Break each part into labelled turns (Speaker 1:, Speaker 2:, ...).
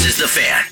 Speaker 1: is The Fan.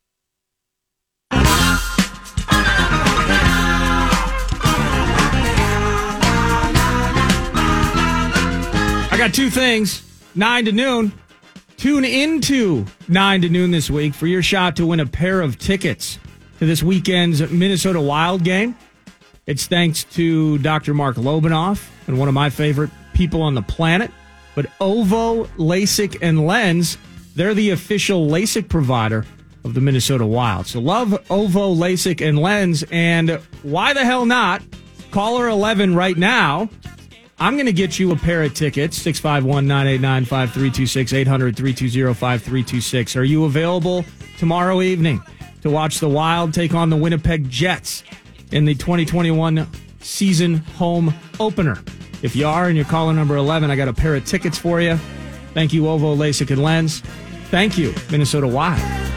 Speaker 2: I got two things, 9 to noon. Tune into 9 to noon this week for your shot to win a pair of tickets to this weekend's Minnesota Wild game. It's thanks to Dr. Mark Lobanoff and one of my favorite people on the planet. But OVO, LASIK, and Lens, they're the official LASIK provider of the Minnesota Wild. So love OVO, LASIK, and Lens. And why the hell not? Caller 11 right now. I'm going to get you a pair of tickets, 651-989-5326, 800-320-5326. Are you available tomorrow evening to watch the Wild take on the Winnipeg Jets in the 2021 season home opener? If you are and you're caller number 11, I got a pair of tickets for you. Thank you, OVO, LASIK, and Lens. Thank you, Minnesota Wild.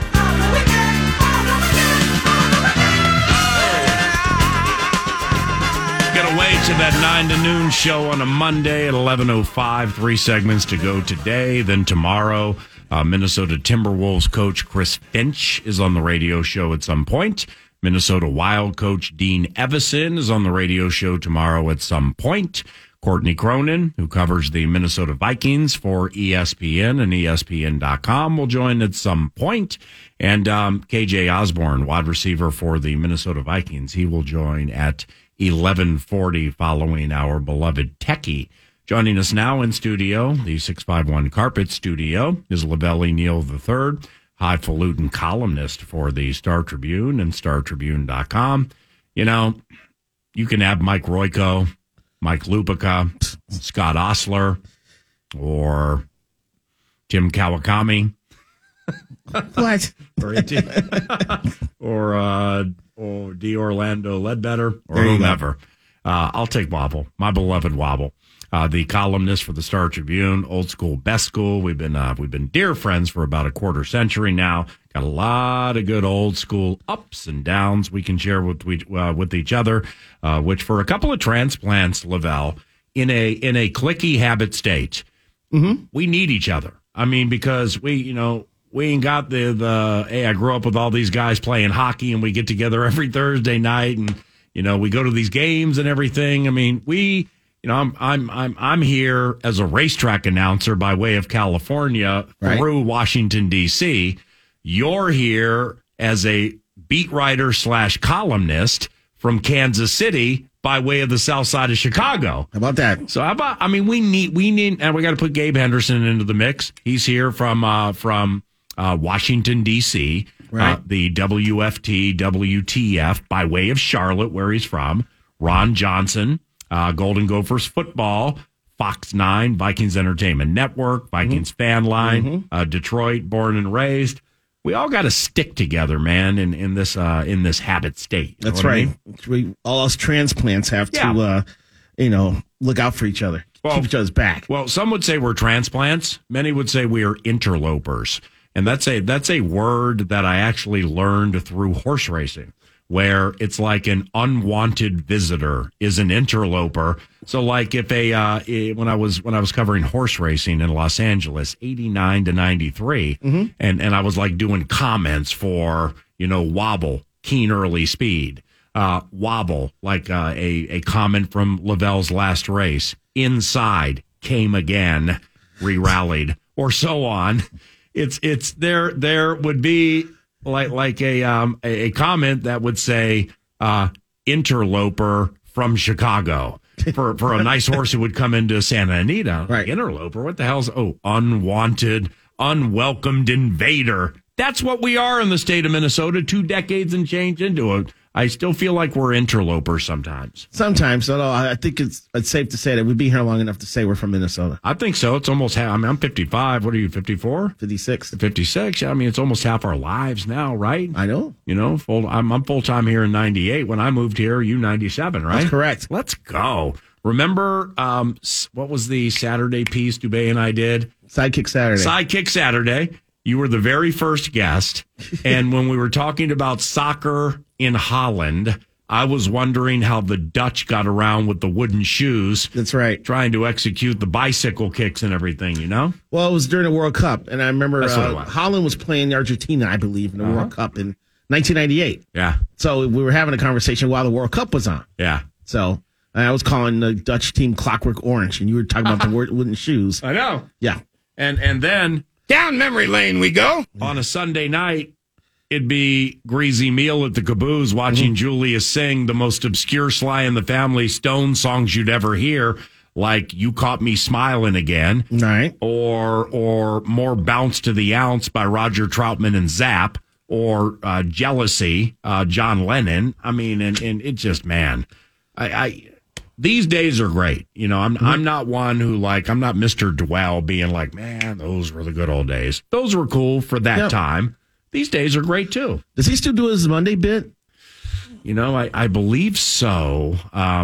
Speaker 3: Get away to that 9 to noon show on a Monday at 11:05. 3 segments to go today. Then tomorrow, Minnesota Timberwolves coach Chris Finch is on the radio show at some point. Minnesota Wild coach Dean Evison is on the radio show tomorrow at some point. Courtney Cronin, who covers the Minnesota Vikings for ESPN and ESPN.com, will join at some point. And KJ Osborne, wide receiver for the Minnesota Vikings, he will join at 11:40 following our beloved Techie. Joining us now in studio, the 651 Carpet Studio, is Lavelle Neal III, highfalutin columnist for the Star Tribune and StarTribune.com. You know, you can have Mike Royko, Mike Lupica, Scott Osler, or Tim Kawakami.
Speaker 2: What?
Speaker 3: or D. Orlando Ledbetter, or whomever. I'll take Wobble, my beloved Wobble, the columnist for the Star Tribune, old school, best school. We've been dear friends for about a quarter century now. Got a lot of good old school ups and downs we can share with each other. Which for a couple of transplants, Lavelle, in a cliquey habit state, we need each other. I mean, because we ain't got the hey, I grew up with all these guys playing hockey and we get together every Thursday night and, we go to these games and everything. I mean, I'm here as a racetrack announcer by way of California through Washington, D.C. You're here as a beat writer / columnist from Kansas City by way of the south side of Chicago.
Speaker 4: How about that?
Speaker 3: So we need, and we got to put Gabe Henderson into the mix. He's here from Washington, D.C., the WFT, WTF by way of Charlotte, where he's from. Ron Johnson, Golden Gophers football, Fox 9, Vikings Entertainment Network, Vikings Fan Line, Detroit, born and raised. We all got to stick together, man, in this habit state.
Speaker 4: That's right. All us transplants have to, look out for each other, keep each other's back.
Speaker 3: Well, some would say we're transplants. Many would say we are interlopers, and that's a word that I actually learned through horse racing, where it's like an unwanted visitor is an interloper. So like if when I was covering horse racing in Los Angeles, 89 to 93, and I was like doing comments for, Wobble, keen early speed, Wobble, like a comment from Lavelle's last race, inside, came again, re-rallied, or so on. It's there would be like a comment that would say interloper from Chicago for a nice horse who would come into Santa Anita.
Speaker 4: Right.
Speaker 3: Interloper, what the hell's unwanted, unwelcomed invader. That's what we are in the state of Minnesota. 2 decades and change into it. I still feel like we're interlopers sometimes.
Speaker 4: Sometimes, although I think it's safe to say that we've been here long enough to say we're from Minnesota.
Speaker 3: I think so. It's almost half. I mean, I'm 55. What are you, 54?
Speaker 4: 56.
Speaker 3: 56. I mean, it's almost half our lives now, right?
Speaker 4: I know.
Speaker 3: I'm full-time here in 98. When I moved here, you 97, right?
Speaker 4: That's correct.
Speaker 3: Let's go. Remember, what was the Saturday piece Dubé and I did?
Speaker 4: Sidekick Saturday.
Speaker 3: You were the very first guest. And when we were talking about soccer in Holland, I was wondering how the Dutch got around with the wooden shoes.
Speaker 4: That's right.
Speaker 3: Trying to execute the bicycle kicks and everything, you know?
Speaker 4: Well, it was during the World Cup, and I remember Holland was playing Argentina, I believe, in the World Cup in 1998.
Speaker 3: Yeah.
Speaker 4: So we were having a conversation while the World Cup was on.
Speaker 3: Yeah.
Speaker 4: So I was calling the Dutch team Clockwork Orange, and you were talking about the wooden shoes.
Speaker 3: I know.
Speaker 4: Yeah.
Speaker 3: And then
Speaker 1: down memory lane we go.
Speaker 3: On a Sunday night, it'd be greasy meal at the Caboose watching Julia sing the most obscure Sly and the Family Stone songs you'd ever hear, like You Caught Me Smiling Again.
Speaker 4: Right.
Speaker 3: Or More Bounce to the Ounce by Roger Troutman and Zapp, or Jealousy, John Lennon. I mean, and it just, man, I these days are great. You know, I'm not one who, like, I'm not Mr. Dwell being like, man, those were the good old days. Those were cool for that time. These days are great too.
Speaker 4: Does he still do his Monday bit?
Speaker 3: You know, I believe so.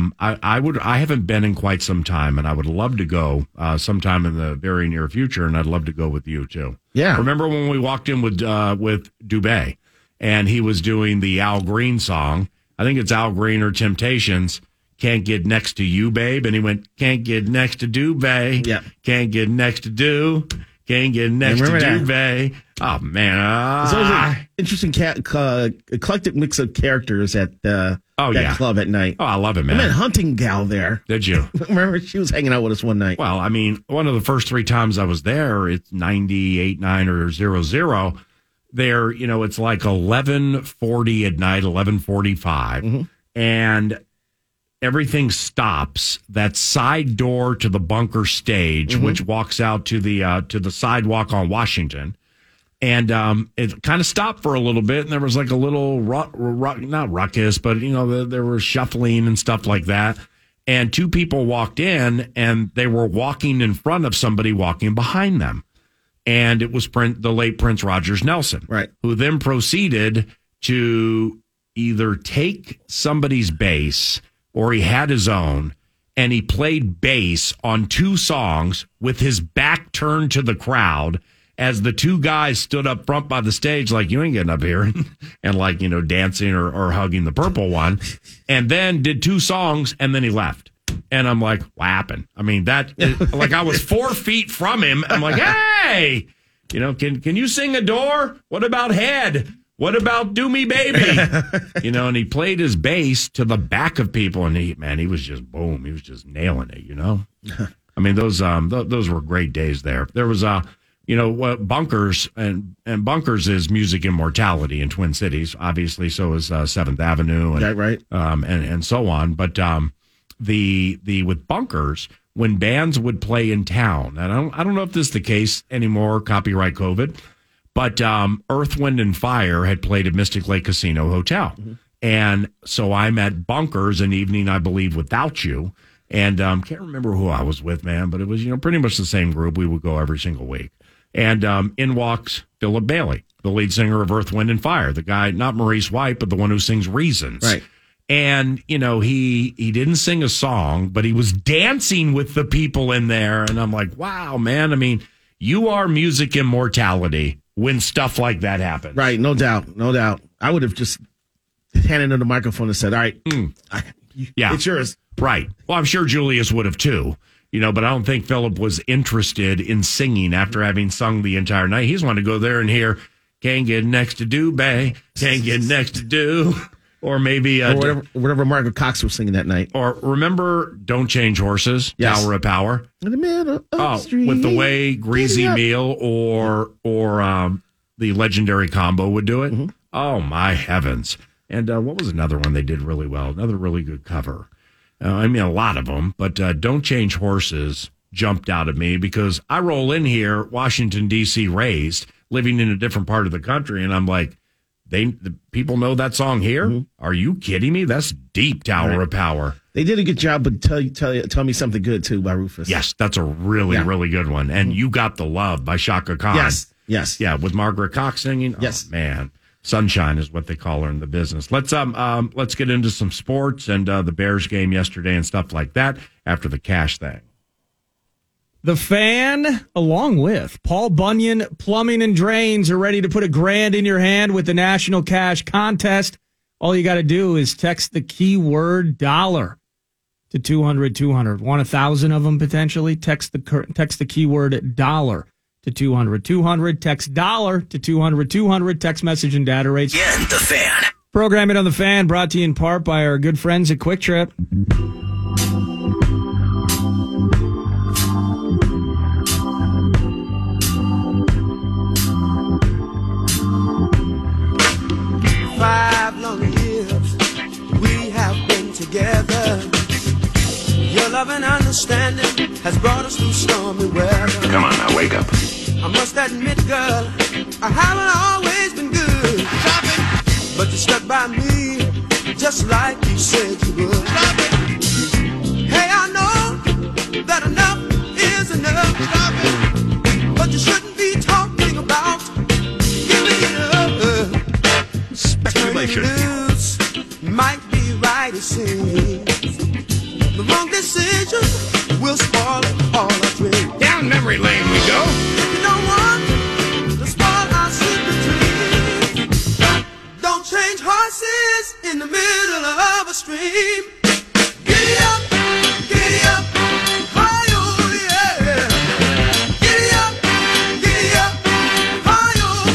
Speaker 3: I haven't been in quite some time, and I would love to go sometime in the very near future, and I'd love to go with you too.
Speaker 4: Yeah.
Speaker 3: Remember when we walked in with Dubé, and he was doing the Al Green song? I think it's Al Green or Temptations. Can't get next to you, babe. And he went, can't get next to Dubé.
Speaker 4: Yeah.
Speaker 3: Can't get next to Can't get next to Dubé. Oh, man.
Speaker 4: So it was an interesting eclectic mix of characters at that club at night.
Speaker 3: Oh, I love it, man.
Speaker 4: I met Hunting Gal there.
Speaker 3: Did you?
Speaker 4: Remember, she was hanging out with us one night.
Speaker 3: Well, I mean, one of the first 3 times I was there, it's 98, 9, or 00. There, you know, it's like 11:40 at night, 11:45. And everything stops. That side door to the bunker stage, which walks out to the sidewalk on Washington, and it kind of stopped for a little bit, and there was like a little not ruckus, but you know there was shuffling and stuff like that. And 2 people walked in, and they were walking in front of somebody walking behind them, and it was the late Prince Rogers Nelson,
Speaker 4: right?
Speaker 3: Who then proceeded to either take somebody's bass, or he had his own, and he played bass on 2 songs with his back turned to the crowd as the 2 guys stood up front by the stage like, you ain't getting up here, and like, you know, dancing or hugging the purple one, and then did 2 songs, and then he left. And I'm like, what happened? I mean, like I was 4 feet from him. I'm like, hey, you know, can you sing Adore? What about Head? What about Do Me Baby? You know, and he played his bass to the back of people, and he was just boom. He was just nailing it, you know? I mean, those were great days there. There was, Bunkers, and Bunkers is music immortality in Twin Cities. Obviously, so is 7th Avenue. And,
Speaker 4: right?
Speaker 3: And so on. But with Bunkers, when bands would play in town, and I don't know if this is the case anymore, copyright COVID, but Earth, Wind, and Fire had played at Mystic Lake Casino Hotel. And so I'm at Bunkers an evening, I believe, Without You. And can't remember who I was with, man, but it was, you know, pretty much the same group. We would go every single week. And in walks Philip Bailey, the lead singer of Earth, Wind, and Fire. The guy, not Maurice White, but the one who sings Reasons.
Speaker 4: Right.
Speaker 3: And, you know, he didn't sing a song, but he was dancing with the people in there. And I'm like, wow, man. I mean, you are music immortality when stuff like that happens.
Speaker 4: Right, no doubt, no doubt. I would have just handed him the microphone and said, all right, it's yours.
Speaker 3: Right. Well, I'm sure Julius would have too, you know, but I don't think Philip was interested in singing after having sung the entire night. He just wanted to go there and hear, can't get next to Dubé, can't get next to Do. Or maybe
Speaker 4: or whatever Margaret Cox was singing that night.
Speaker 3: Or remember Don't Change Horses,
Speaker 4: yes.
Speaker 3: Tower of Power?
Speaker 4: In the middle of the street.
Speaker 3: With the way Greasy Meal or the legendary Combo would do it. Oh, my heavens. And what was another one they did really well? Another really good cover. I mean, a lot of them. But Don't Change Horses jumped out at me because I roll in here, Washington, D.C. raised, living in a different part of the country, and I'm like, the people know that song here? Are you kidding me? That's deep Tower of Power.
Speaker 4: They did a good job, but tell me something good too by Rufus.
Speaker 3: Yes, that's a really, really good one. And You Got the Love by Shaka Khan.
Speaker 4: Yes.
Speaker 3: Yeah, with Margaret Cox singing.
Speaker 4: Yes.
Speaker 3: Oh, man. Sunshine is what they call her in the business. Let's get into some sports and the Bears game yesterday and stuff like that after the cash thing.
Speaker 2: The Fan, along with Paul Bunyan Plumbing and Drains, are ready to put $1,000 in your hand with the National Cash Contest. All you got to do is text the keyword $. To 200-200. Want 1,000 of them potentially? Text the keyword $. To 200-200. Text $. To 200-200. Text message and data rates.
Speaker 5: And the Fan.
Speaker 2: Program It on the Fan, brought to you in part by our good friends at Quick Trip.
Speaker 6: Love and understanding has brought us through stormy weather.
Speaker 5: Come on now, wake up.
Speaker 6: I must admit, girl, I haven't always been good. Stop it. But you stuck by me, just like you said you would. Stop it. Hey, I know that enough is enough. Stop it. But you shouldn't be talking about giving it up.
Speaker 5: Speculation.
Speaker 6: Loose might be right, it seems. The wrong decision will spoil all our dreams.
Speaker 1: Down memory lane we go.
Speaker 6: You don't want to spoil our secret dreams. Don't change horses in the middle of a stream. Giddy up, hi-oh, yeah. Giddy up, hi-oh,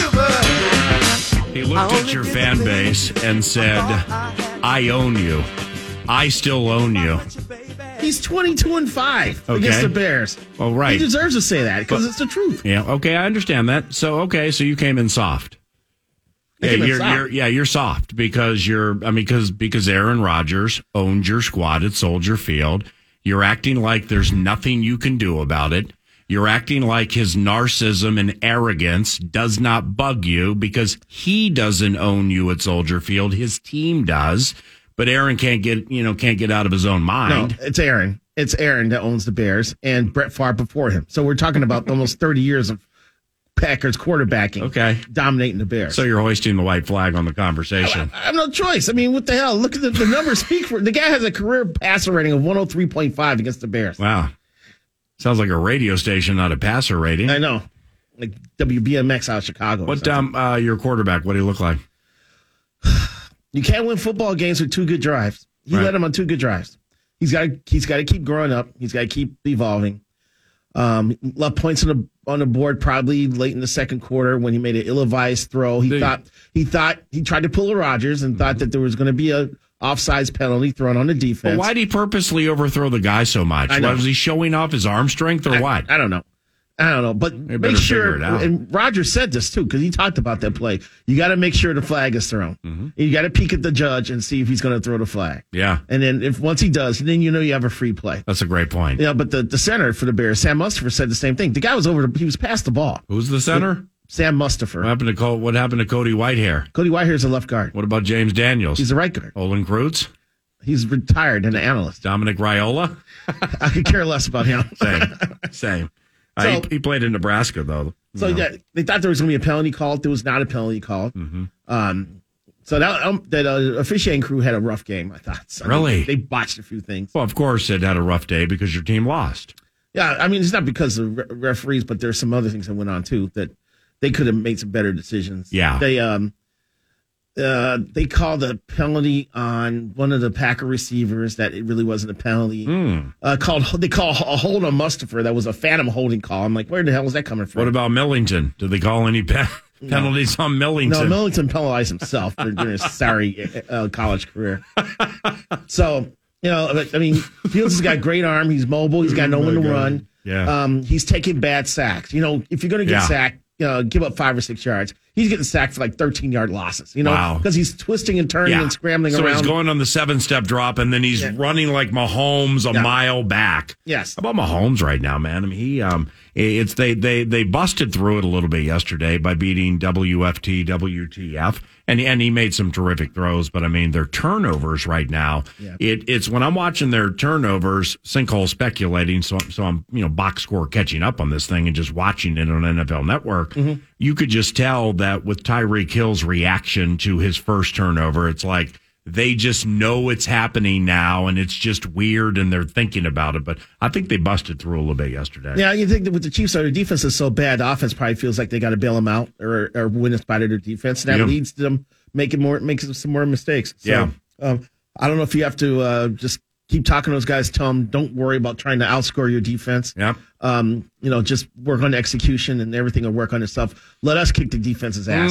Speaker 6: silver.
Speaker 3: He looked at your fan base and said, I own you. I still own you.
Speaker 4: He's 22-5 against the Bears.
Speaker 3: Oh, right.
Speaker 4: He deserves to say that because it's the truth.
Speaker 3: Yeah. Okay, I understand that. So you came in soft. You're soft because because Aaron Rodgers owned your squad at Soldier Field. You're acting like there's nothing you can do about it. You're acting like his narcissism and arrogance does not bug you because he doesn't own you at Soldier Field. His team does. But Aaron can't get out of his own mind.
Speaker 4: No, it's Aaron. It's Aaron that owns the Bears and Brett Favre before him. So we're talking about almost 30 years of Packers quarterbacking, dominating the Bears.
Speaker 3: So you're hoisting the white flag on the conversation.
Speaker 4: I have no choice. I mean, what the hell? Look at the numbers speak for it. The guy has a career passer rating of 103.5 against the Bears.
Speaker 3: Wow. Sounds like a radio station, not a passer rating.
Speaker 4: I know. Like WBMX out of Chicago.
Speaker 3: What your quarterback, what do you look like?
Speaker 4: You can't win football games with two good drives. He led him on two good drives. He's got to keep growing up. He's got to keep evolving. Left points on the board probably late in the second quarter when he made an ill-advised throw. He tried to pull a Rodgers and thought that there was going to be a offsides penalty thrown on the defense.
Speaker 3: Well, why did he purposely overthrow the guy so much? Was he showing off his arm strength or what?
Speaker 4: I don't know. But make sure, and Roger said this too, because he talked about that play. You got to make sure the flag is thrown. Mm-hmm. You got to peek at the judge and see if he's going to throw the flag.
Speaker 3: Yeah.
Speaker 4: And then once he does, then you have a free play.
Speaker 3: That's a great point.
Speaker 4: Yeah, but the center for the Bears, Sam Mustipher, said the same thing. The guy was he was past the ball.
Speaker 3: Who's the center?
Speaker 4: Sam Mustipher.
Speaker 3: What happened to Cody Whitehair?
Speaker 4: Cody Whitehair's a left guard.
Speaker 3: What about James Daniels?
Speaker 4: He's a right guard.
Speaker 3: Olin Kreutz?
Speaker 4: He's retired and an analyst.
Speaker 3: Dominic Raiola?
Speaker 4: I could care less about him.
Speaker 3: Same. He played in Nebraska, though.
Speaker 4: They thought there was going to be a penalty called. There was not a penalty called. Mm-hmm. So that officiating crew had a rough game, I thought. So
Speaker 3: really?
Speaker 4: They botched a few things.
Speaker 3: Well, of course it had a rough day because your team lost.
Speaker 4: Yeah, I mean, it's not because of referees, but there's some other things that went on, too, that they could have made some better decisions.
Speaker 3: Yeah.
Speaker 4: They called a penalty on one of the Packer receivers that it really wasn't a penalty. They call a hold on Mustipher that was a phantom holding call. I'm like, where the hell is that coming from?
Speaker 3: What about Millington? Did they call any penalties on Millington?
Speaker 4: No, Millington penalized himself during his sorry college career. So, I mean, Fields has got a great arm. He's mobile. He's got no one to run.
Speaker 3: Yeah.
Speaker 4: He's taking bad sacks. If you're going to get sacked, give up 5 or 6 yards. He's getting sacked for like 13-yard losses, because he's twisting and turning and scrambling around.
Speaker 3: So he's going on the 7-step drop, and then he's running like Mahomes a mile back.
Speaker 4: Yes.
Speaker 3: How about Mahomes right now, man? I mean, they busted through it a little bit yesterday by beating WFT, WTF, and he made some terrific throws. But I mean, their turnovers right now, it's when I'm watching their turnovers, sinkhole speculating. So I'm box score catching up on this thing and just watching it on NFL Network. Mm-hmm. You could just tell that with Tyreek Hill's reaction to his first turnover, it's like they just know it's happening now, and it's just weird, and they're thinking about it. But I think they busted through a little bit yesterday.
Speaker 4: Yeah, you think that with the Chiefs, their defense is so bad, the offense probably feels like they got to bail them out or win in spite of their defense. And that leads to them make some more mistakes. So,
Speaker 3: Yeah.
Speaker 4: I don't know if you have to just keep talking to those guys. Tell them don't worry about trying to outscore your defense.
Speaker 3: Yeah.
Speaker 4: Just work on execution and everything will work on itself. Let us kick the defense's ass.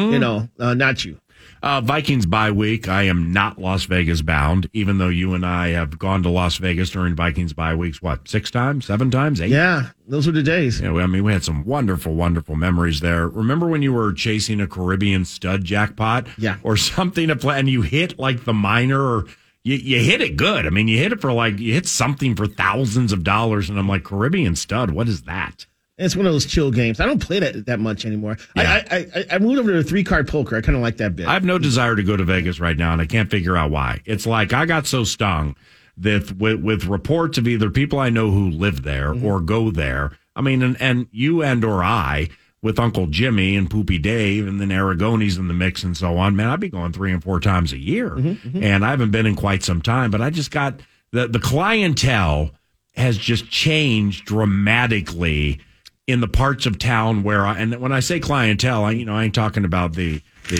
Speaker 4: Not you.
Speaker 3: Vikings bye week. I am not Las Vegas bound, even though you and I have gone to Las Vegas during Vikings bye weeks. What, 6 times, 7 times, 8?
Speaker 4: Yeah, those were the days.
Speaker 3: Yeah, we had some wonderful, wonderful memories there. Remember when you were chasing a Caribbean stud jackpot?
Speaker 4: Yeah.
Speaker 3: Or something to play, and you hit like the minor, or you hit it good. I mean, you hit something for thousands of dollars, and I'm like, Caribbean stud, what is that?
Speaker 4: It's one of those chill games. I don't play that much anymore.
Speaker 3: Yeah.
Speaker 4: I moved over to 3-card poker. I kind of like that bit.
Speaker 3: I have no desire to go to Vegas right now, and I can't figure out why. It's like I got so stung that with reports of either people I know who live there or go there. I mean, and you or I, with Uncle Jimmy and Poopy Dave and then Aragoni's in the mix and so on, man, I'd be going 3 and 4 times a year. And I haven't been in quite some time, but I just got the clientele has just changed dramatically in the parts of town where and when I say clientele, I ain't talking about the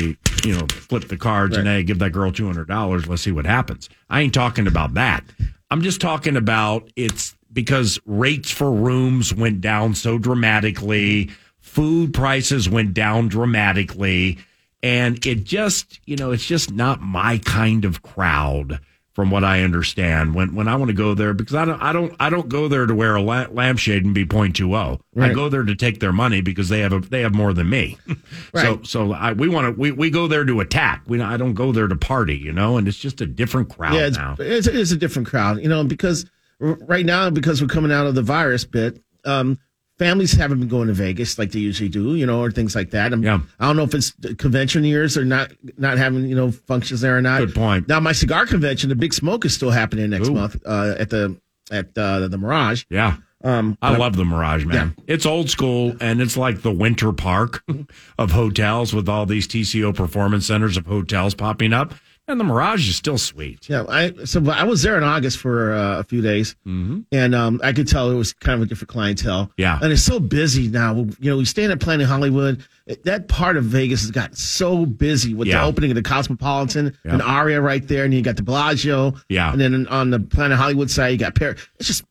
Speaker 3: flip the cards and hey, give that girl $200, let's see what happens. I ain't talking about that. I'm just talking about it's because rates for rooms went down so dramatically, food prices went down dramatically, and it just, it's just not my kind of crowd. From what I understand, when I want to go there, because I don't go there to wear a lampshade and be 0.20.
Speaker 4: Right.
Speaker 3: I go there to take their money because they have more than me.
Speaker 4: Right.
Speaker 3: So we go there to attack. I don't go there to party, and it's just a different crowd now.
Speaker 4: It's a different crowd, because right now, because we're coming out of the virus bit, families haven't been going to Vegas like they usually do, or things like that. I don't know if it's convention years or not having, functions there or not.
Speaker 3: Good point.
Speaker 4: Now, my cigar convention, the Big Smoke, is still happening next month at the Mirage.
Speaker 3: Yeah. I love the Mirage, man. Yeah. It's old school, and it's like the winter park of hotels with all these TCO performance centers of hotels popping up. And the Mirage is still sweet.
Speaker 4: Yeah, I was there in August for a few days, and I could tell it was kind of a different clientele.
Speaker 3: Yeah,
Speaker 4: and it's so busy now. We staying at Planet Hollywood. That part of Vegas has gotten so busy with the opening of the Cosmopolitan and Aria right there, and you got the Bellagio.
Speaker 3: Yeah,
Speaker 4: and then on the Planet Hollywood side, you got Paris. It's just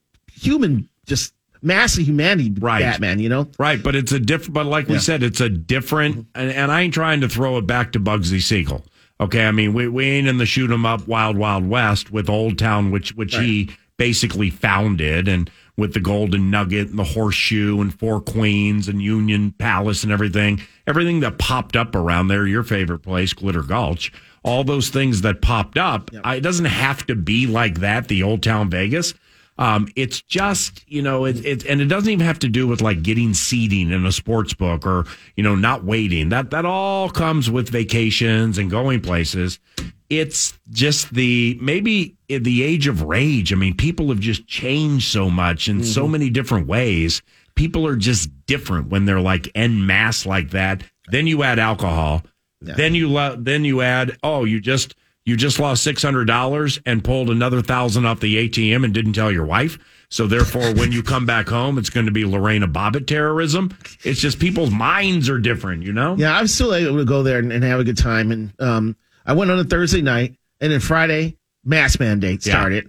Speaker 4: massive humanity, Batman.
Speaker 3: Right, but it's a different. But like we said, it's a different. And I ain't trying to throw it back to Bugsy Siegel. Okay, I mean, we ain't in the shoot 'em up Wild Wild West with Old Town, which he basically founded, and with the Golden Nugget and the Horseshoe and Four Queens and Union Palace and everything that popped up around there, your favorite place, Glitter Gulch, all those things that popped up. It doesn't have to be like that, the Old Town Vegas. It's just, and it doesn't even have to do with like getting seating in a sports book or, not waiting. That all comes with vacations and going places. It's just maybe the age of rage. I mean, people have just changed so much in so many different ways. People are just different when they're like en masse like that. Then you add alcohol. Yeah. Then you add, you just lost $600 and pulled another $1,000 off the ATM and didn't tell your wife. So therefore, when you come back home, it's going to be Lorena Bobbitt terrorism. It's just people's minds are different,
Speaker 4: Yeah, I'm still able to go there and have a good time. And I went on a Thursday night, and then Friday, mask mandate started.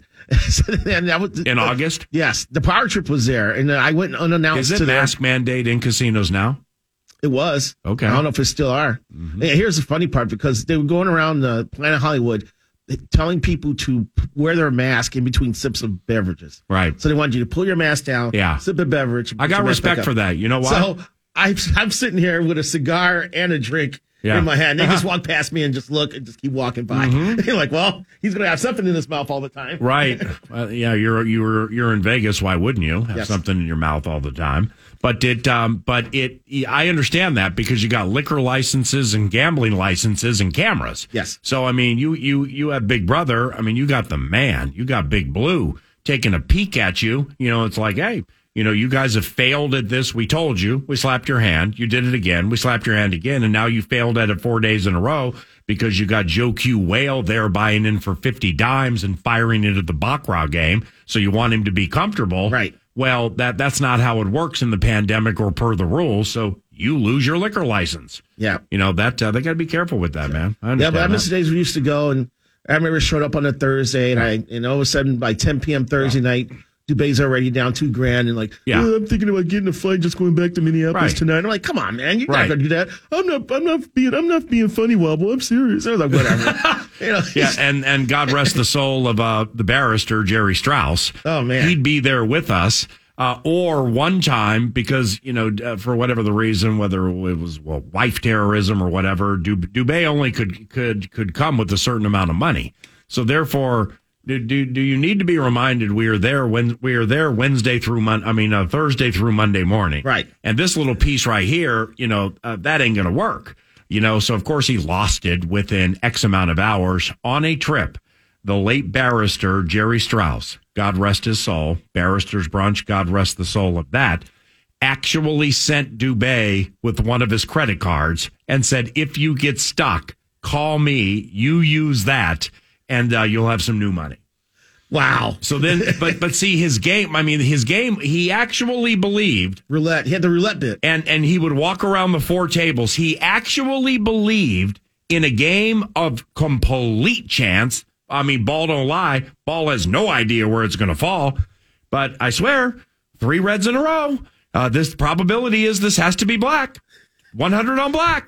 Speaker 3: In August?
Speaker 4: Yes, the Power Trip was there, and I went unannounced.
Speaker 3: Is it mask mandate in casinos now?
Speaker 4: It was.
Speaker 3: Okay.
Speaker 4: I don't know if it still are. Mm-hmm. Yeah, here's the funny part, because they were going around the Planet Hollywood telling people to wear their mask in between sips of beverages.
Speaker 3: Right.
Speaker 4: So they wanted you to pull your mask down, sip a beverage.
Speaker 3: I got respect for that. You know why?
Speaker 4: So I'm sitting here with a cigar and a drink in my hand. They just walk past me and just look and just keep walking by. Mm-hmm. You're like, well, he's going to have something in his mouth all the time.
Speaker 3: Right. You're in Vegas. Why wouldn't you have something in your mouth all the time? But I understand that, because you got liquor licenses and gambling licenses and cameras.
Speaker 4: Yes.
Speaker 3: So, I mean, you have Big Brother. I mean, you got the man. You got Big Blue taking a peek at you. It's like, hey, you guys have failed at this. We told you. We slapped your hand. You did it again. We slapped your hand again. And now you failed at it 4 days in a row because you got Joe Q Whale there buying in for 50 dimes and firing it at the Baccarat game. So you want him to be comfortable.
Speaker 4: Right.
Speaker 3: Well, that's not how it works in the pandemic or per the rules. So you lose your liquor license.
Speaker 4: Yeah.
Speaker 3: You know, that they got to be careful with that, man. I
Speaker 4: Yeah,
Speaker 3: understand
Speaker 4: but I miss
Speaker 3: that.
Speaker 4: the days we used to go, and I remember showed up on a Thursday, and all of a sudden by 10 p.m. Thursday night, Dubé's already down $2,000, and like,
Speaker 3: Yeah.
Speaker 4: "Oh, I'm thinking about getting a flight, just going back to Minneapolis
Speaker 3: Right.
Speaker 4: tonight." I'm like, "Come on, man, you're
Speaker 3: Right.
Speaker 4: not gonna do that." I'm not being funny, Wobble. I'm serious. I was like, whatever. You know,
Speaker 3: Yeah, and God rest the soul of the barrister, Jerry Strauss.
Speaker 4: Oh, man.
Speaker 3: He'd be there with us. Or one time, because, you know, for whatever the reason, whether it was wife terrorism or whatever, Dubé only could come with a certain amount of money. So therefore, do you need to be reminded we are there Thursday through Monday morning,
Speaker 4: Right?
Speaker 3: And this little piece right here, you know, that ain't gonna work, you know. So of course he lost it within X amount of hours on a trip. The late barrister, Jerry Strauss, God rest his soul, Barrister's Brunch, God rest the soul of that, actually sent Dubé with one of his credit cards and said, if you get stuck, call me, you use that, and you'll have some new money.
Speaker 4: Wow.
Speaker 3: So then, but see, his game, he actually believed,
Speaker 4: Roulette. He had the roulette bit.
Speaker 3: and he would walk around the four tables. He actually believed in a game of complete chance. I mean, ball don't lie. Ball has no idea where it's going to fall. But I swear, 3 reds in a row. This probability is this has to be black. 100 on black.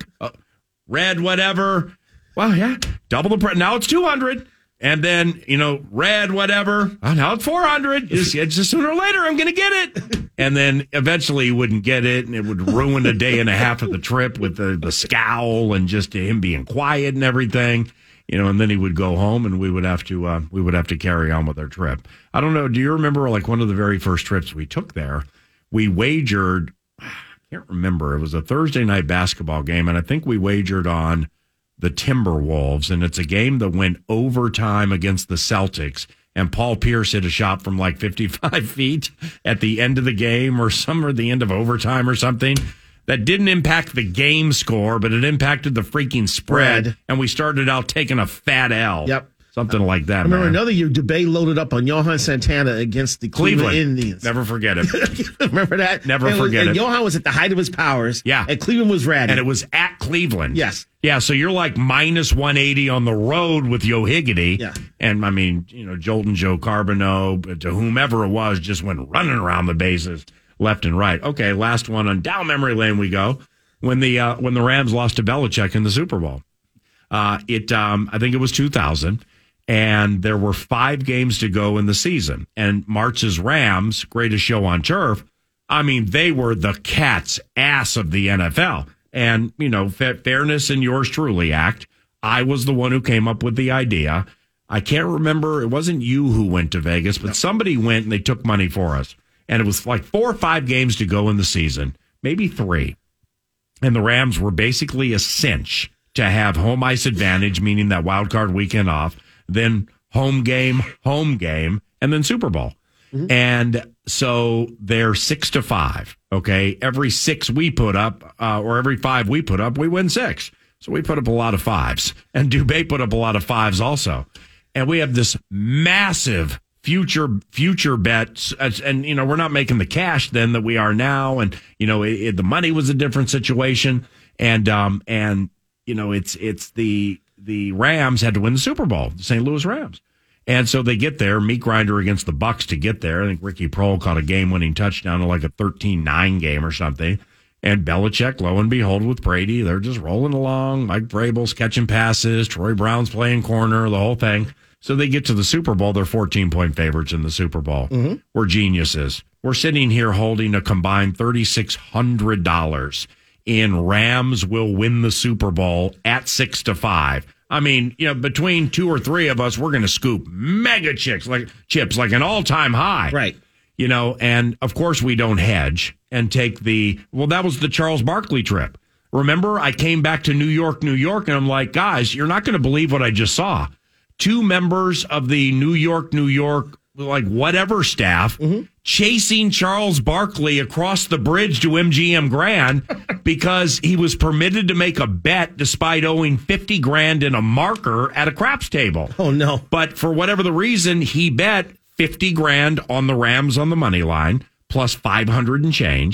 Speaker 3: Red, whatever. Well, yeah, double the price. Now it's 200. And then, you know, red, whatever. Oh, now it's 400. It's just sooner or later, I'm going to get it. And then eventually he wouldn't get it, and it would ruin a day and a half of the trip with the scowl and just him being quiet and everything. You know, and then he would go home, and we would have to carry on with our trip. I don't know. Do you remember, like, one of the very first trips we took there? We wagered. I can't remember. It was a Thursday night basketball game, and I think we wagered on the Timberwolves, and it's a game that went overtime against the Celtics. And Paul Pierce hit a shot from like 55 feet at the end of the game, or the end of overtime or something. That didn't impact the game score, but it impacted the freaking spread. And we started out taking a fat L.
Speaker 4: Yep.
Speaker 3: Something like that.
Speaker 4: I remember
Speaker 3: man.
Speaker 4: another year, Dubé loaded up on Johan Santana against the Cleveland Indians.
Speaker 3: Never forget it.
Speaker 4: Remember that?
Speaker 3: Never forget it.
Speaker 4: And Johan was at the height of his powers.
Speaker 3: Yeah.
Speaker 4: And Cleveland was ready.
Speaker 3: And it was at Cleveland.
Speaker 4: Yes.
Speaker 3: Yeah, so you're like minus 180 on the road with Yo Higgity.
Speaker 4: Yeah.
Speaker 3: And, I mean, you know, Jolton Joe Carbonneau, to whomever it was, just went running around the bases left and right. Okay, last one on down memory lane we go. When the Rams lost to Belichick in the Super Bowl. I think it was 2000. And there were 5 games to go in the season. And March's Rams, greatest show on turf, I mean, they were the cat's ass of the NFL. And, you know, fairness in yours truly act. I was the one who came up with the idea. I can't remember. It wasn't you who went to Vegas, but somebody went and they took money for us. And it was like 4 or 5 games to go in the season, maybe 3. And the Rams were basically a cinch to have home ice advantage, meaning that wild card weekend off. Then home game, and then Super Bowl. Mm-hmm. And so they're 6-5. Okay. Every 6 we put up, or every 5 we put up, we win 6. So we put up a lot of 5s. And Dubé put up a lot of 5s also. And we have this massive future bets. And, you know, we're not making the cash then that we are now. And, you know, the money was a different situation. And, you know, it's the Rams had to win the Super Bowl, the St. Louis Rams. And so they get there, meat grinder against the Bucks to get there. I think Ricky Prohl caught a game-winning touchdown in like a 13-9 game or something. And Belichick, lo and behold, with Brady, they're just rolling along. Mike Vrabel's catching passes. Troy Brown's playing corner, the whole thing. So they get to the Super Bowl. They're 14-point favorites in the Super Bowl. Mm-hmm. We're geniuses. We're sitting here holding a combined $3,600 in Rams will win the Super Bowl at 6-5. I mean, you know, between 2 or 3 of us, we're going to scoop mega chips like an all-time high.
Speaker 4: Right.
Speaker 3: You know, and of course we don't hedge and take that was the Charles Barkley trip. Remember, I came back to New York, and I'm like, guys, you're not going to believe what I just saw. 2 members of the New York, like whatever staff chasing Charles Barkley across the bridge to MGM Grand because he was permitted to make a bet despite owing $50,000 in a marker at a craps table.
Speaker 4: Oh no.
Speaker 3: But for whatever the reason, he bet $50,000 on the Rams on the money line plus 500 and change.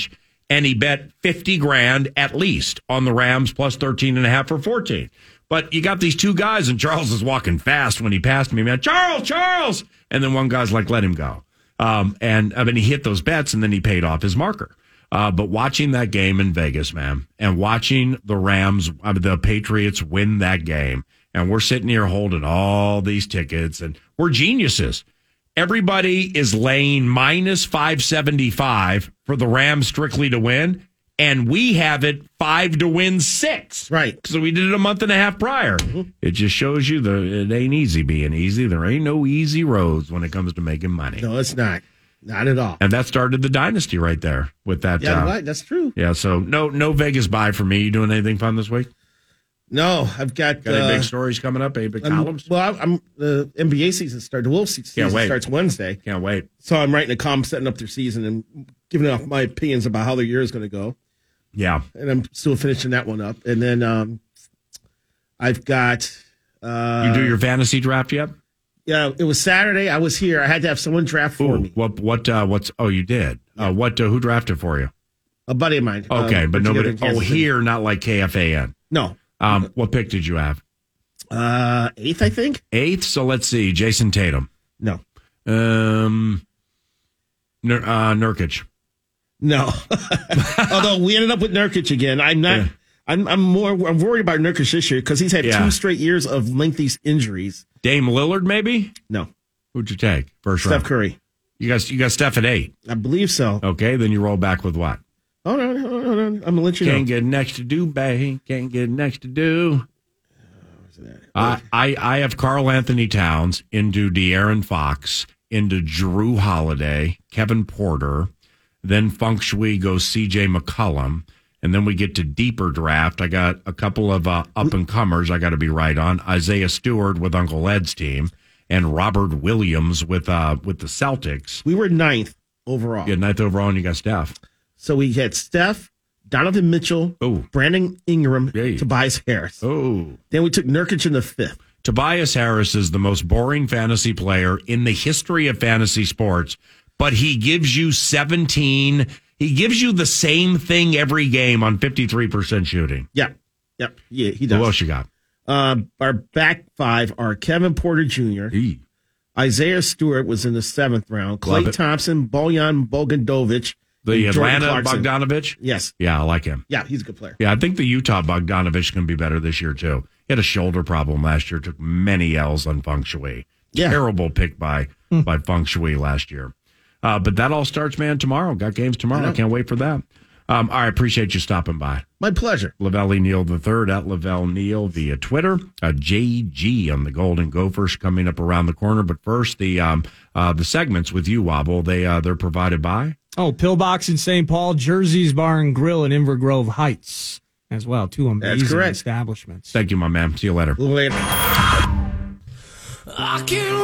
Speaker 3: and he bet 50 grand at least on the Rams plus 13.5 or 14. But you got these two guys, and Charles is walking fast when he passed me, man. Charles! And then one guy's like, let him go. And I mean, he hit those bets, and then he paid off his marker. But watching that game in Vegas, man, and watching the Rams, the Patriots win that game, and we're sitting here holding all these tickets, and we're geniuses. Everybody is laying minus 575 for the Rams strictly to win, and we have it 5 to win 6.
Speaker 4: Right.
Speaker 3: So we did it a month and a half prior. Mm-hmm. It just shows you it ain't easy being easy. There ain't no easy roads when it comes to making money.
Speaker 4: No, it's not. Not at all.
Speaker 3: And that started the dynasty right there with that.
Speaker 4: Yeah, right. That's true.
Speaker 3: Yeah, so no Vegas buy for me. You doing anything fun this week?
Speaker 4: No, I've got
Speaker 3: any big stories coming up, any big columns?
Speaker 4: Well, I'm the NBA season starts. The Wolves season starts Wednesday.
Speaker 3: Can't wait.
Speaker 4: So I'm writing a column, setting up their season, and giving off my opinions about how their year is going to go.
Speaker 3: Yeah.
Speaker 4: And I'm still finishing that one up. And then I've got...
Speaker 3: you do your fantasy draft yet?
Speaker 4: Yeah, it was Saturday. I was here. I had to have someone draft for me.
Speaker 3: You did?
Speaker 4: Yeah.
Speaker 3: Who drafted for you?
Speaker 4: A buddy of mine.
Speaker 3: Okay, but nobody... here, not like KFAN.
Speaker 4: No.
Speaker 3: What pick did you have?
Speaker 4: 8th, I think.
Speaker 3: 8th? So let's see. Jason Tatum.
Speaker 4: No.
Speaker 3: Nurkic.
Speaker 4: No. Although we ended up with Nurkic again. I'm not... Yeah. I'm worried about Nurkic this year because he's had 2 straight years of lengthy injuries.
Speaker 3: Dame Lillard, maybe?
Speaker 4: No.
Speaker 3: Who'd you take first round?
Speaker 4: Steph Curry.
Speaker 3: You got Steph at 8.
Speaker 4: I believe so.
Speaker 3: Okay, then you roll back with what?
Speaker 4: Oh no! I'm gonna let you know.
Speaker 3: Can't get next to do, babe. Can't get next to do. I have Karl Anthony Towns into De'Aaron Fox, into Jrue Holiday, Kevin Porter, then Feng Shui goes C.J. McCollum. And then we get to deeper draft. I got a couple of up-and-comers I got to be right on. Isaiah Stewart with Uncle Ed's team and Robert Williams with the Celtics.
Speaker 4: We were 9th overall.
Speaker 3: You had 9th overall, and you got Steph.
Speaker 4: So we had Steph, Donovan Mitchell, Brandon Ingram, Tobias Harris.
Speaker 3: Then
Speaker 4: we took Nurkic in the 5th.
Speaker 3: Tobias Harris is the most boring fantasy player in the history of fantasy sports, but he gives you 17... He gives you the same thing every game on 53% shooting.
Speaker 4: Yeah, he does.
Speaker 3: Who else you got?
Speaker 4: Our back 5 are Kevin Porter Jr., Isaiah Stewart was in the 7th round, Klay Thompson, Bojan Bogdanovic.
Speaker 3: The Atlanta Bogdanovic?
Speaker 4: Yes.
Speaker 3: Yeah, I like him.
Speaker 4: Yeah, he's a good player.
Speaker 3: Yeah, I think the Utah Bogdanovic is going to be better this year, too. He had a shoulder problem last year, took many L's on Feng Shui. Yeah. Terrible pick by Feng Shui last year. But that all starts, man, tomorrow. Got games tomorrow. I can't wait for that. I appreciate you stopping by.
Speaker 4: My pleasure.
Speaker 3: Lavelle Neal III at Lavelle Neal via Twitter. JG on the Golden Gophers coming up around the corner. But first, the segments with you, Wobble, they're provided by?
Speaker 2: Pillbox in St. Paul, Jersey's Bar and Grill in Inver Grove Heights as well. 2 amazing establishments.
Speaker 3: Thank you, my man. See you later.
Speaker 6: I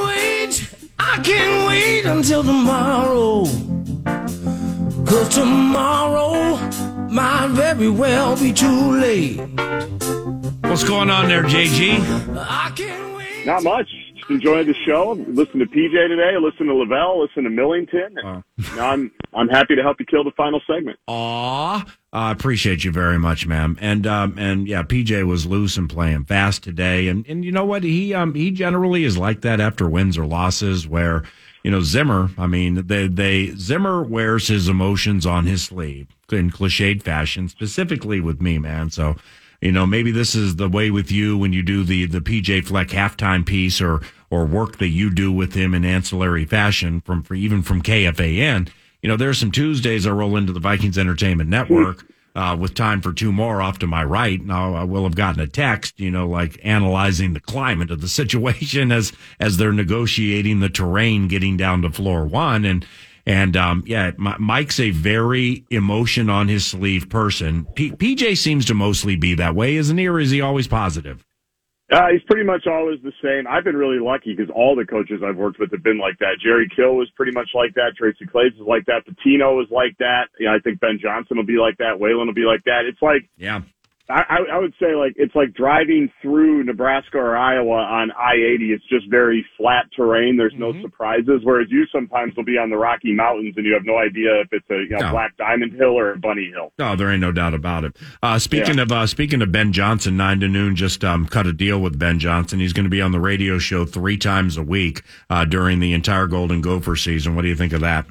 Speaker 6: can't wait until tomorrow, 'cause tomorrow might very well be too late.
Speaker 3: What's going on there, JG?
Speaker 6: I can't wait.
Speaker 7: Not much. Just enjoying the show. Listen to PJ today. Listen to Lavelle. Listen to Millington. And I'm happy to help you kill the final segment.
Speaker 3: Aw. I appreciate you very much, ma'am. And yeah, PJ was loose and playing fast today. And you know what? He generally is like that after wins or losses where, Zimmer, I mean, Zimmer wears his emotions on his sleeve in cliched fashion, specifically with me, man. So, maybe this is the way with you when you do the PJ Fleck halftime piece or work that you do with him in ancillary fashion even from KFAN. There's some Tuesdays I roll into the Vikings Entertainment Network with time for 2 more off to my right. Now I will have gotten a text, like analyzing the climate of the situation as they're negotiating the terrain getting down to floor 1. And Mike's a very emotion on his sleeve person. PJ seems to mostly be that way, isn't he? Or is he always positive?
Speaker 7: He's pretty much always the same. I've been really lucky because all the coaches I've worked with have been like that. Jerry Kill was pretty much like that. Tracy Claeys is like that. Patino is like that. I think Ben Johnson will be like that. Whalen will be like that. It's like, I would say like it's like driving through Nebraska or Iowa on I-80. It's just very flat terrain. There's no surprises. Whereas you sometimes will be on the Rocky Mountains and you have no idea if it's a Black Diamond Hill or a Bunny Hill.
Speaker 3: No, there ain't no doubt about it. Speaking of Ben Johnson, 9 to noon, just cut a deal with Ben Johnson. He's going to be on the radio show 3 times a week during the entire Golden Gopher season. What do you think of that?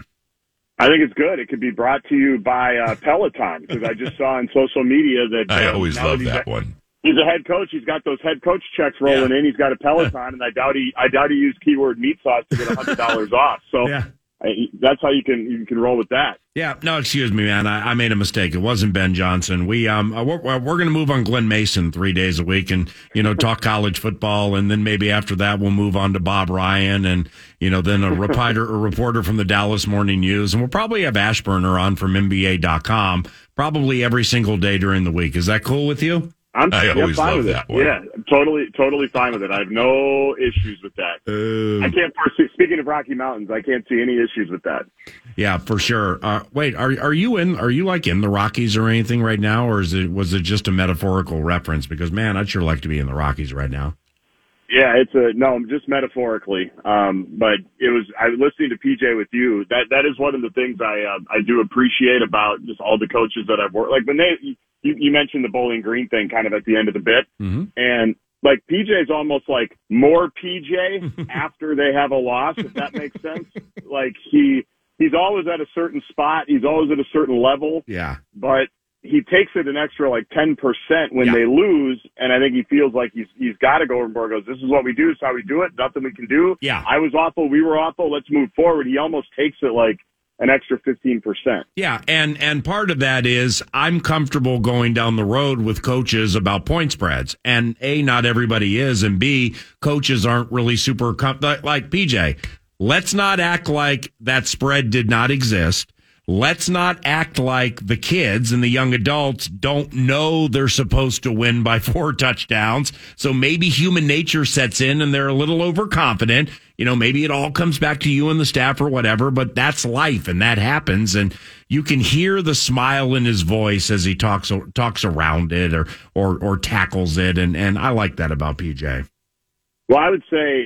Speaker 7: I think it's good. It could be brought to you by Peloton, because I just saw on social media that
Speaker 5: I always love that one.
Speaker 7: He's a head coach. He's got those head coach checks rolling in. He's got a Peloton, and I doubt he used keyword meat sauce to get $100 off. So that's how you can roll with that.
Speaker 3: Yeah, no, excuse me, man. I made a mistake. It wasn't Ben Johnson. We're going to move on Glenn Mason 3 days a week, and talk college football, and then maybe after that we'll move on to Bob Ryan, and then a reporter from the Dallas Morning News, and we'll probably have Ashburner on from NBA.com probably every single day during the week. Is that cool with you?
Speaker 5: I always
Speaker 7: fine
Speaker 5: love
Speaker 7: with
Speaker 5: that
Speaker 7: it.
Speaker 5: one.
Speaker 7: Yeah, totally fine with it. I have no issues with that. I can't foresee. Speaking of Rocky Mountains, I can't see any issues with that.
Speaker 3: Yeah, for sure. Wait, are you in the Rockies or anything right now, or was it just a metaphorical reference? Because man, I'd sure like to be in the Rockies right now.
Speaker 7: Yeah, just metaphorically. But I was listening to PJ with you. That is one of the things I do appreciate about just all the coaches that I've worked. Like when you mentioned the Bowling Green thing kind of at the end of the bit, and like PJ's almost like more PJ after they have a loss, if that makes sense. Like he's always at a certain spot, he's always at a certain level.
Speaker 3: Yeah,
Speaker 7: but he takes it an extra like 10% when they lose, and I think he feels like he's got to go overboard. Goes, this is what we do, this is how we do it. Nothing we can do.
Speaker 3: Yeah,
Speaker 7: I was awful, we were awful. Let's move forward. He almost takes it like an extra 15%.
Speaker 3: Yeah, and part of that is I'm comfortable going down the road with coaches about point spreads, and A, not everybody is, and B, coaches aren't really super like PJ. Let's not act like that spread did not exist. Let's not act like the kids and the young adults don't know they're supposed to win by 4 touchdowns. So maybe human nature sets in and they're a little overconfident. Maybe it all comes back to you and the staff or whatever, but that's life and that happens. And you can hear the smile in his voice as he talks around it or tackles it. And I like that about PJ.
Speaker 7: Well, I would say,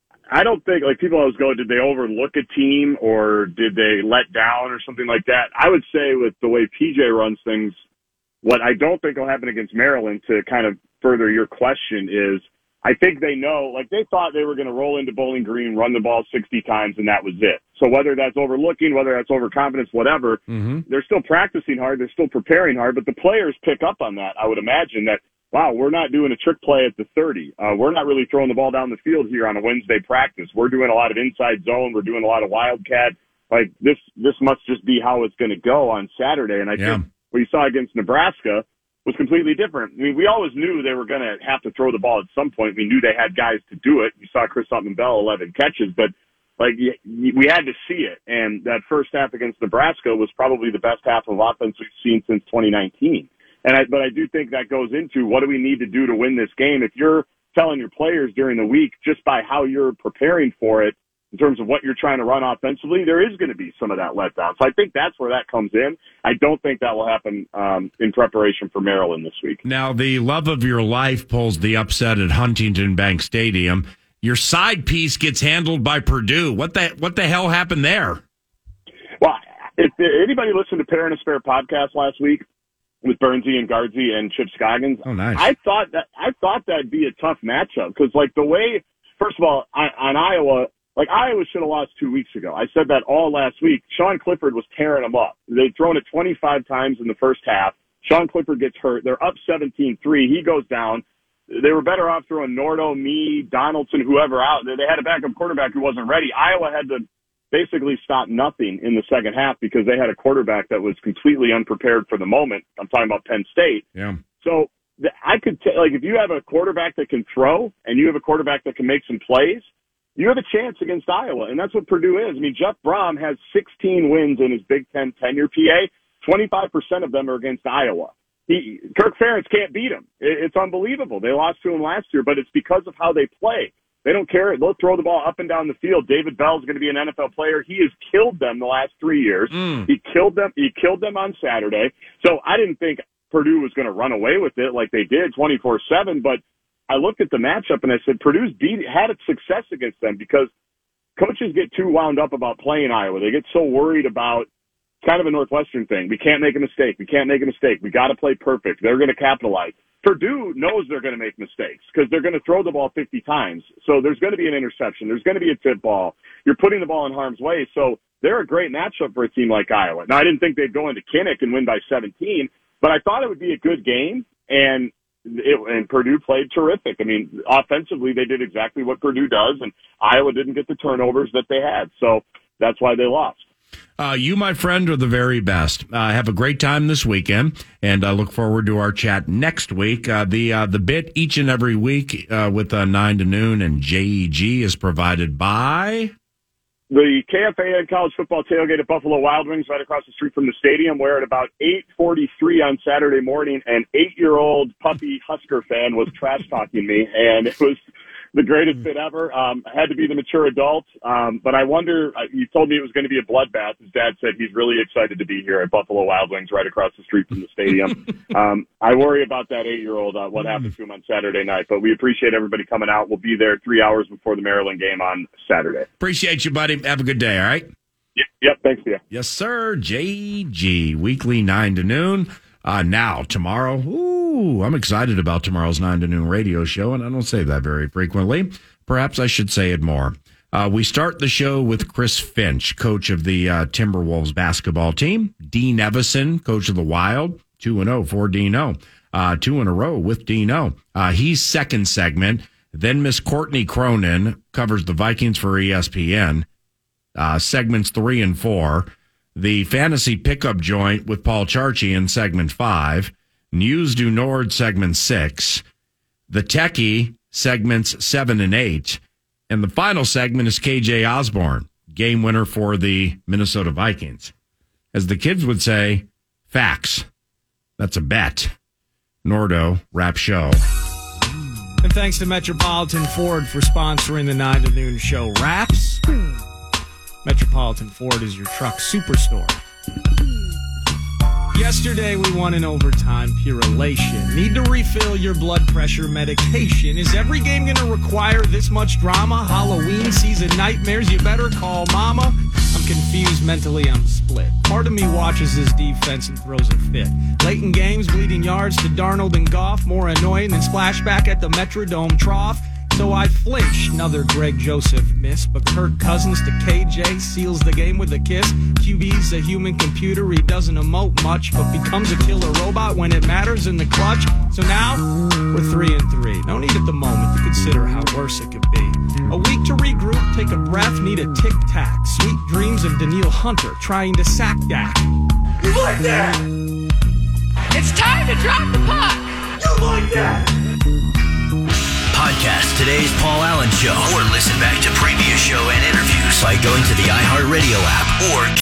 Speaker 7: I don't think, like, people always go, did they overlook a team or did they let down or something like that? I would say with the way PJ runs things, what I don't think will happen against Maryland, to kind of further your question, is I think they know, like, they thought they were going to roll into Bowling Green, run the ball 60 times, and that was it. So whether that's overlooking, whether that's overconfidence, whatever, they're still practicing hard, they're still preparing hard, but the players pick up on that, I would imagine, that, wow, we're not doing a trick play at the 30. We're not really throwing the ball down the field here on a Wednesday practice. We're doing a lot of inside zone. We're doing a lot of wildcat. Like, this must just be how it's going to go on Saturday. And I think what you saw against Nebraska was completely different. I mean, we always knew they were going to have to throw the ball at some point. We knew they had guys to do it. You saw Chris Bell 11 catches, but like, we had to see it. And that first half against Nebraska was probably the best half of offense we've seen since 2019. But I do think that goes into what do we need to do to win this game. If you're telling your players during the week, just by how you're preparing for it, in terms of what you're trying to run offensively, there is going to be some of that letdown. So I think that's where that comes in. I don't think that will happen in preparation for Maryland this week.
Speaker 3: Now, the love of your life pulls the upset at Huntington Bank Stadium. Your side piece gets handled by Purdue. What the hell happened there?
Speaker 7: Well, if anybody listened to Parent and Spare podcast last week, with Bernsey and Guardsey and Chip Scoggins.
Speaker 3: Oh, nice.
Speaker 7: I thought that'd be a tough matchup because, like, the way, first of all, on Iowa, like, Iowa should have lost 2 weeks ago. I said that all last week. Sean Clifford was tearing them up. They'd thrown it 25 times in the first half. Sean Clifford gets hurt. They're up 17-3. He goes down. They were better off throwing Nordo, me, Donaldson, whoever out. They had a backup quarterback who wasn't ready. Iowa had to basically stop nothing in the second half because they had a quarterback that was completely unprepared for the moment. I'm talking about Penn State.
Speaker 3: Yeah.
Speaker 7: So I could like, if you have a quarterback that can throw and you have a quarterback that can make some plays, you have a chance against Iowa. And that's what Purdue is. I mean, Jeff Brom has 16 wins in his Big Ten tenure, PA. 25% of them are against Iowa. Kirk Ferentz can't beat him. It's unbelievable. They lost to him last year, but it's because of how they play. They don't care. They'll throw the ball up and down the field. David Bell's going to be an NFL player. He has killed them the last 3 years. He killed them on Saturday. So I didn't think Purdue was going to run away with it like they did 24/7, but I looked at the matchup and I said Purdue's had its success against them because coaches get too wound up about playing Iowa. They get so worried about kind of a Northwestern thing. We can't make a mistake. We can't make a mistake. We got to play perfect. They're going to capitalize. Purdue knows they're going to make mistakes because they're going to throw the ball 50 times. So there's going to be an interception. There's going to be a tip ball. You're putting the ball in harm's way. So they're a great matchup for a team like Iowa. Now, I didn't think they'd go into Kinnick and win by 17, but I thought it would be a good game, and Purdue played terrific. I mean, offensively, they did exactly what Purdue does, and Iowa didn't get the turnovers that they had. So that's why they lost.
Speaker 3: You, my friend, are the very best. Have a great time this weekend, and I look forward to our chat next week. The bit each and every week with 9 to noon and JEG is provided by
Speaker 7: the KFAN College Football Tailgate at Buffalo Wild Wings right across the street from the stadium, where at about 8:43 on Saturday morning, an 8-year-old puppy Husker fan was trash-talking me, and it was the greatest bit ever. Had to be the mature adult, but I wonder, he told me it was going to be a bloodbath. His dad said he's really excited to be here at Buffalo Wild Wings right across the street from the stadium. I worry about that 8-year-old, what happened to him on Saturday night, but we appreciate everybody coming out. We'll be there 3 hours before the Maryland game on Saturday.
Speaker 3: Appreciate you, buddy. Have a good day, all right?
Speaker 7: Yep, thanks to you.
Speaker 3: Yes, sir. JG, weekly 9 to noon. Now, tomorrow, I'm excited about tomorrow's 9 to noon radio show, and I don't say that very frequently. Perhaps I should say it more. We start the show with Chris Finch, coach of the Timberwolves basketball team. Dean Evison, coach of the Wild, 2-0 for Dino. 2 in a row with Dino. He's second segment. Then Miss Courtney Cronin covers the Vikings for ESPN. Segments 3 and 4. The fantasy pickup joint with Paul Charchi in segment 5. News du Nord segment 6. The Techie segments 7 and 8. And the final segment is KJ Osborne, game winner for the Minnesota Vikings. As the kids would say, facts. That's a bet. Nordo, wrap show.
Speaker 2: And thanks to Metropolitan Ford for sponsoring the 9 to noon show. Wraps. Metropolitan Ford is your truck superstore. Yesterday, we won in overtime. Pure elation. Need to refill your blood pressure medication. Is every game going to require this much drama? Halloween season nightmares? You better call mama. I'm confused mentally. I'm split. Part of me watches this defense and throws a fit. Late in games, bleeding yards to Darnold and Goff. More annoying than splashback at the Metrodome trough. So I flinch. Another Greg Joseph miss, but Kirk Cousins to KJ seals the game with a kiss. QB's a human computer. He doesn't emote much, but becomes a killer robot when it matters in the clutch. So now we're 3-3. No need at the moment to consider how worse it could be. A week to regroup, take a breath, need a tic-tac. Sweet dreams of Daniil Hunter trying to sack Dak.
Speaker 6: You like that?
Speaker 8: It's time to drop the puck.
Speaker 6: You like that?
Speaker 9: Podcast today's Paul Allen Show or listen back to previous show and interviews by going to the iHeartRadio app or